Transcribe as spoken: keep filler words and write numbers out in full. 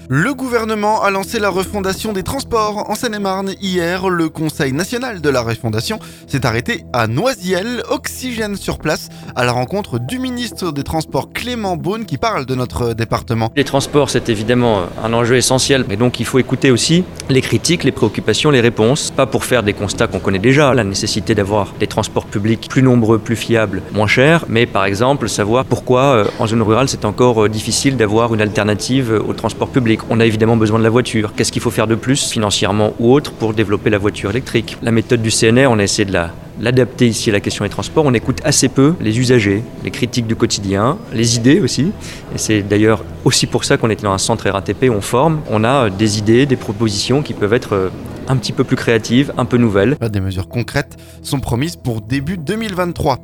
Le gouvernement a lancé la refondation des transports en Seine-et-Marne. Hier, le Conseil national de la refondation s'est arrêté à Noisiel, oxygène sur place, à la rencontre du ministre des Transports Clément Beaune qui parle de notre département. Les transports, c'est évidemment un enjeu essentiel, mais donc il faut écouter aussi les critiques, les préoccupations, les réponses, pas pour faire des constats qu'on connaît déjà, la nécessité d'avoir des transports publics plus nombreux, plus fiables, moins chers, mais par exemple savoir pourquoi en zone rurale c'est encore difficile d'avoir une alternative au transport public. On a évidemment besoin de la voiture. Qu'est-ce qu'il faut faire de plus, financièrement ou autre, pour développer la voiture électrique? La méthode du C N R, on a essayé de la l'adapter ici à la question des transports. On écoute assez peu les usagers, les critiques du quotidien, les idées aussi. Et c'est d'ailleurs aussi pour ça qu'on est dans un centre R A T P où on forme. On a des idées, des propositions qui peuvent être un petit peu plus créatives, un peu nouvelles. Des mesures concrètes sont promises pour début deux mille vingt-trois.